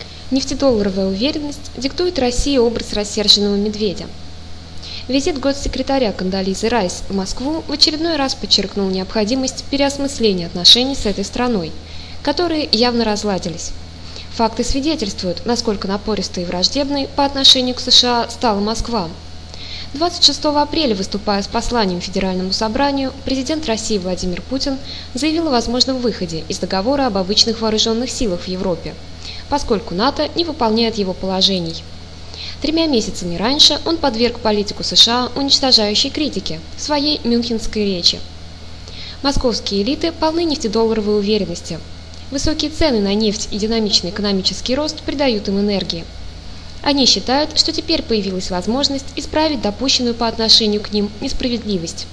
Нефтедолларовая уверенность диктует России образ рассерженного медведя. Визит госсекретаря Кондолизы Райс в Москву в очередной раз подчеркнул необходимость переосмысления отношений с этой страной, которые явно разладились. Факты свидетельствуют, насколько напористой и враждебной по отношению к США стала Москва. 26 апреля, выступая с посланием Федеральному собранию, президент России Владимир Путин заявил о возможном выходе из договора об обычных вооруженных силах в Европе, поскольку НАТО не выполняет его положений. 3 месяцами раньше он подверг политику США уничтожающей критике в своей мюнхенской речи. Московские элиты полны нефтедолларовой уверенности. Высокие цены на нефть и динамичный экономический рост придают им энергии. Они считают, что теперь появилась возможность исправить допущенную по отношению к ним несправедливость.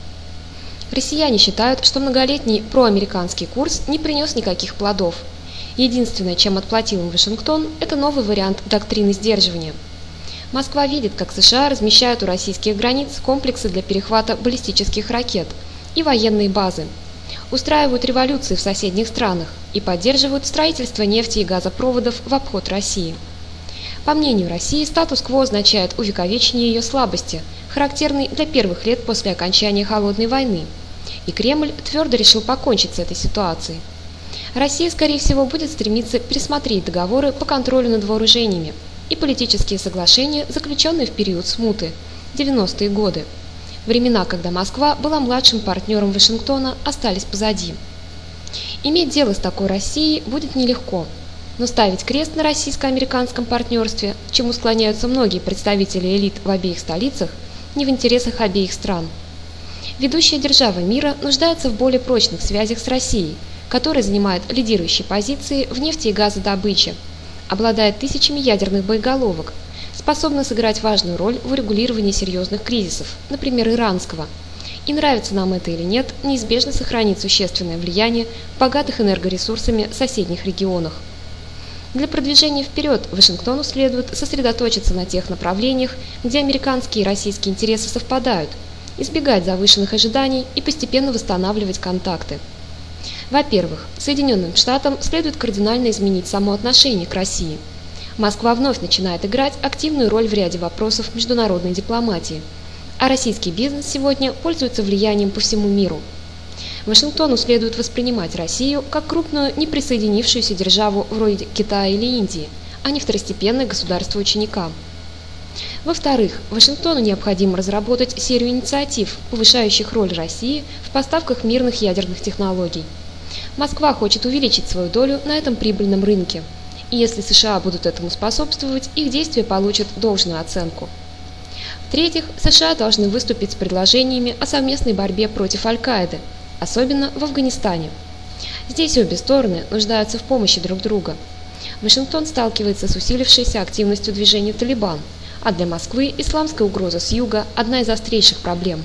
Россияне считают, что многолетний проамериканский курс не принес никаких плодов. Единственное, чем отплатил им Вашингтон, это новый вариант доктрины сдерживания. Москва видит, как США размещают у российских границ комплексы для перехвата баллистических ракет и военные базы, устраивают революции в соседних странах и поддерживают строительство нефти и газопроводов в обход России. По мнению России, статус-кво означает увековечение ее слабости, характерной для первых лет после окончания Холодной войны, и Кремль твердо решил покончить с этой ситуацией. Россия, скорее всего, будет стремиться пересмотреть договоры по контролю над вооружениями и политические соглашения, заключенные в период смуты, 90-е годы. Времена, когда Москва была младшим партнером Вашингтона, остались позади. Иметь дело с такой Россией будет нелегко, но ставить крест на российско-американском партнерстве, к чему склоняются многие представители элит в обеих столицах, не в интересах обеих стран. Ведущая держава мира нуждается в более прочных связях с Россией, которая занимает лидирующие позиции в нефти- и газодобыче, обладает тысячами ядерных боеголовок, способна сыграть важную роль в урегулировании серьезных кризисов, например, иранского. И нравится нам это или нет, неизбежно сохранит существенное влияние в богатых энергоресурсами соседних регионах. Для продвижения вперед Вашингтону следует сосредоточиться на тех направлениях, где американские и российские интересы совпадают, избегать завышенных ожиданий и постепенно восстанавливать контакты. Во-первых, Соединенным Штатам следует кардинально изменить само отношение к России. Москва вновь начинает играть активную роль в ряде вопросов международной дипломатии, а российский бизнес сегодня пользуется влиянием по всему миру. Вашингтону следует воспринимать Россию как крупную неприсоединившуюся державу вроде Китая или Индии, а не второстепенное государство-ученика. Во-вторых, Вашингтону необходимо разработать серию инициатив, повышающих роль России в поставках мирных ядерных технологий. Москва хочет увеличить свою долю на этом прибыльном рынке, и если США будут этому способствовать, их действия получат должную оценку. В-третьих, США должны выступить с предложениями о совместной борьбе против Аль-Каиды, особенно в Афганистане. Здесь обе стороны нуждаются в помощи друг друга. Вашингтон сталкивается с усилившейся активностью движения «Талибан», а для Москвы исламская угроза с юга – одна из острейших проблем.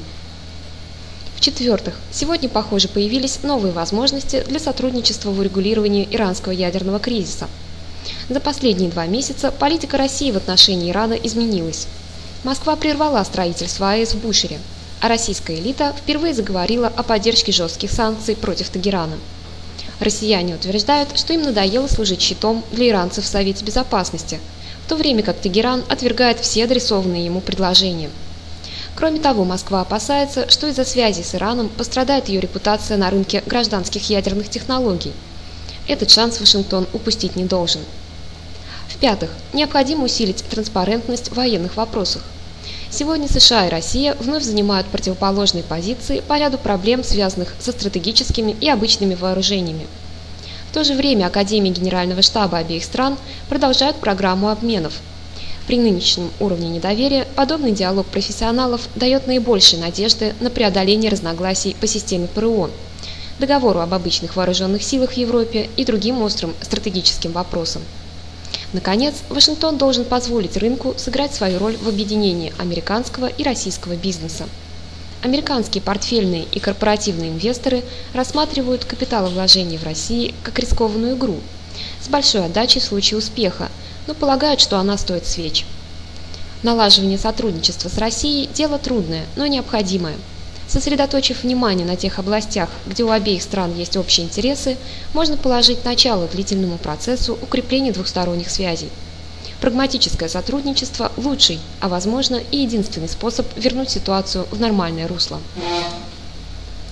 В-четвертых, сегодня, похоже, появились новые возможности для сотрудничества в урегулировании иранского ядерного кризиса. За последние 2 месяца политика России в отношении Ирана изменилась. Москва прервала строительство АЭС в Бушере, а российская элита впервые заговорила о поддержке жестких санкций против Тегерана. Россияне утверждают, что им надоело служить щитом для иранцев в Совете Безопасности, в то время как Тегеран отвергает все адресованные ему предложения. Кроме того, Москва опасается, что из-за связи с Ираном пострадает ее репутация на рынке гражданских ядерных технологий. Этот шанс Вашингтон упустить не должен. В-пятых, необходимо усилить транспарентность в военных вопросах. Сегодня США и Россия вновь занимают противоположные позиции по ряду проблем, связанных со стратегическими и обычными вооружениями. В то же время Академии Генерального штаба обеих стран продолжают программу обменов. При нынешнем уровне недоверия подобный диалог профессионалов дает наибольшие надежды на преодоление разногласий по системе ПРО, договору об обычных вооруженных силах в Европе и другим острым стратегическим вопросам. Наконец, Вашингтон должен позволить рынку сыграть свою роль в объединении американского и российского бизнеса. Американские портфельные и корпоративные инвесторы рассматривают капиталовложения в России как рискованную игру, с большой отдачей в случае успеха, но полагают, что она стоит свеч. Налаживание сотрудничества с Россией – дело трудное, но необходимое. Сосредоточив внимание на тех областях, где у обеих стран есть общие интересы, можно положить начало длительному процессу укрепления двухсторонних связей. Прагматическое сотрудничество – лучший, а возможно и единственный способ вернуть ситуацию в нормальное русло.